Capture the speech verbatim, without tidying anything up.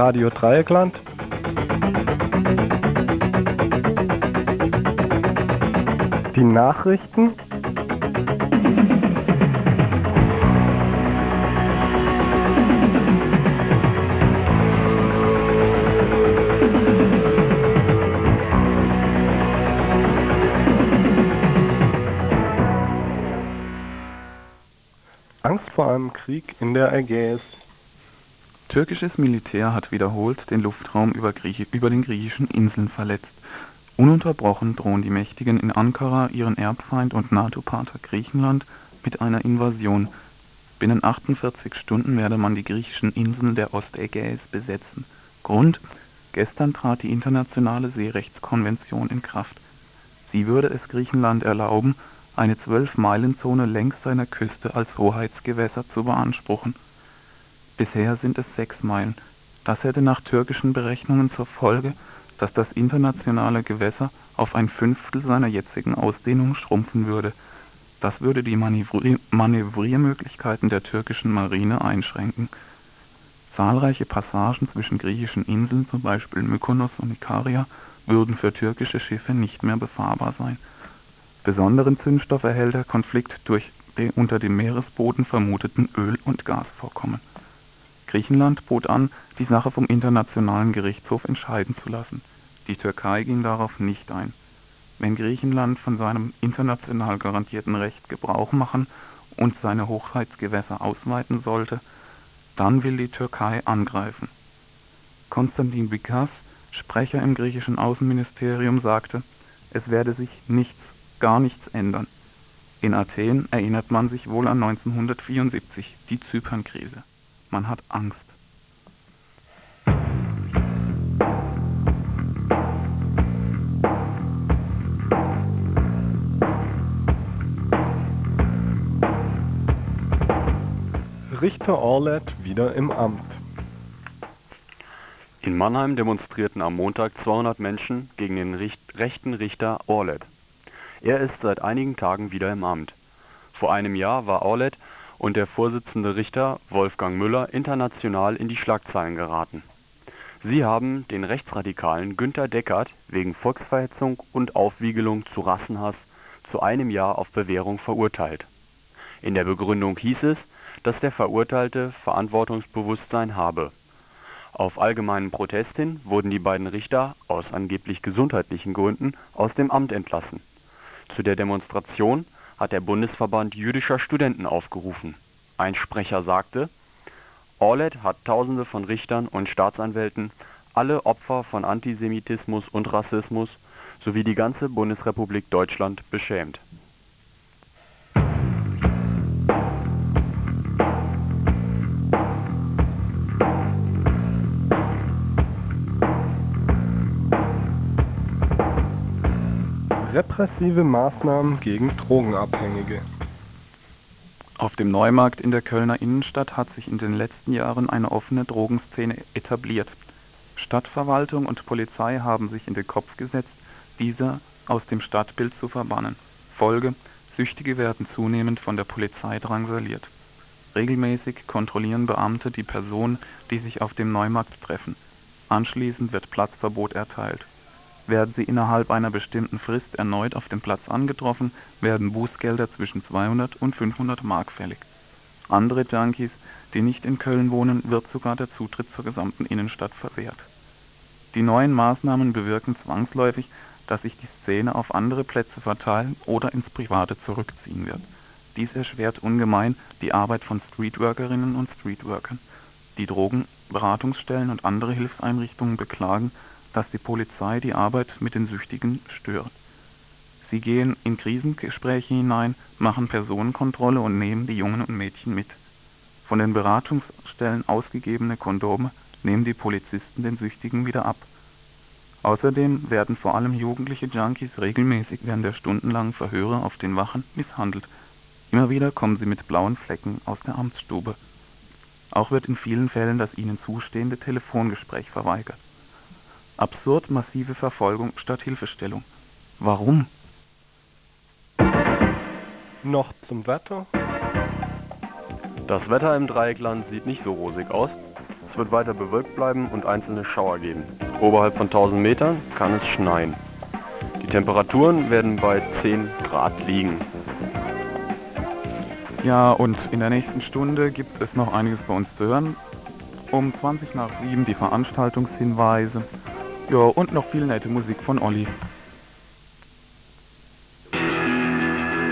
Radio Dreieckland. Die Nachrichten. Angst vor einem Krieg in der Ägäis. Türkisches Militär hat wiederholt den Luftraum über, Grieche, über den griechischen Inseln verletzt. Ununterbrochen drohen die Mächtigen in Ankara ihren Erbfeind und NATO-Partner Griechenland mit einer Invasion. Binnen achtundvierzig Stunden werde man die griechischen Inseln der Ostägäis besetzen. Grund: Gestern trat die internationale Seerechtskonvention in Kraft. Sie würde es Griechenland erlauben, eine zwölf-Meilen-Zone längs seiner Küste als Hoheitsgewässer zu beanspruchen. Bisher sind es sechs Meilen. Das hätte nach türkischen Berechnungen zur Folge, dass das internationale Gewässer auf ein Fünftel seiner jetzigen Ausdehnung schrumpfen würde. Das würde die Manövrier- Manövriermöglichkeiten der türkischen Marine einschränken. Zahlreiche Passagen zwischen griechischen Inseln, zum Beispiel Mykonos und Ikaria, würden für türkische Schiffe nicht mehr befahrbar sein. Besonderen Zündstoff erhält der Konflikt durch die unter dem Meeresboden vermuteten Öl- und Gasvorkommen. Griechenland bot an, die Sache vom Internationalen Gerichtshof entscheiden zu lassen. Die Türkei ging darauf nicht ein. Wenn Griechenland von seinem international garantierten Recht Gebrauch machen und seine Hoheitsgewässer ausweiten sollte, dann will die Türkei angreifen. Konstantin Bikas, Sprecher im griechischen Außenministerium, sagte, es werde sich nichts, gar nichts ändern. In Athen erinnert man sich wohl an neunzehnhundertvierundsiebzig, die Zypernkrise. Man hat Angst. Richter Orlet wieder im Amt. In Mannheim demonstrierten am Montag zweihundert Menschen gegen den Richt- rechten Richter Orlet. Er ist seit einigen Tagen wieder im Amt. Vor einem Jahr war Orlet und der Vorsitzende Richter Wolfgang Müller international in die Schlagzeilen geraten. Sie haben den Rechtsradikalen Günter Deckert wegen Volksverhetzung und Aufwiegelung zu Rassenhass zu einem Jahr auf Bewährung verurteilt. In der Begründung hieß es, dass der Verurteilte Verantwortungsbewusstsein habe. Auf allgemeinen Protest hin wurden die beiden Richter aus angeblich gesundheitlichen Gründen aus dem Amt entlassen. Zu der Demonstration hat der Bundesverband jüdischer Studenten aufgerufen. Ein Sprecher sagte, Orlet hat Tausende von Richtern und Staatsanwälten, alle Opfer von Antisemitismus und Rassismus sowie die ganze Bundesrepublik Deutschland beschämt. Repressive Maßnahmen gegen Drogenabhängige. Auf dem Neumarkt in der Kölner Innenstadt hat sich in den letzten Jahren eine offene Drogenszene etabliert. Stadtverwaltung und Polizei haben sich in den Kopf gesetzt, diese aus dem Stadtbild zu verbannen. Folge: Süchtige werden zunehmend von der Polizei drangsaliert. Regelmäßig kontrollieren Beamte die Personen, die sich auf dem Neumarkt treffen. Anschließend wird Platzverbot erteilt. Werden sie innerhalb einer bestimmten Frist erneut auf dem Platz angetroffen, werden Bußgelder zwischen zweihundert und fünfhundert Mark fällig. Andere Junkies, die nicht in Köln wohnen, wird sogar der Zutritt zur gesamten Innenstadt verwehrt. Die neuen Maßnahmen bewirken zwangsläufig, dass sich die Szene auf andere Plätze verteilen oder ins Private zurückziehen wird. Dies erschwert ungemein die Arbeit von Streetworkerinnen und Streetworkern. Die Drogenberatungsstellen und andere Hilfseinrichtungen beklagen, dass die Polizei die Arbeit mit den Süchtigen stört. Sie gehen in Krisengespräche hinein, machen Personenkontrolle und nehmen die Jungen und Mädchen mit. Von den Beratungsstellen ausgegebene Kondome nehmen die Polizisten den Süchtigen wieder ab. Außerdem werden vor allem jugendliche Junkies regelmäßig während der stundenlangen Verhöre auf den Wachen misshandelt. Immer wieder kommen sie mit blauen Flecken aus der Amtsstube. Auch wird in vielen Fällen das ihnen zustehende Telefongespräch verweigert. Absurd massive Verfolgung statt Hilfestellung. Warum? Noch zum Wetter. Das Wetter im Dreieckland sieht nicht so rosig aus. Es wird weiter bewölkt bleiben und einzelne Schauer geben. Oberhalb von tausend Metern kann es schneien. Die Temperaturen werden bei zehn Grad liegen. Ja, und in der nächsten Stunde gibt es noch einiges bei uns zu hören. Um zwanzig nach sieben die Veranstaltungshinweise. Ja, und noch viel nette Musik von Olli.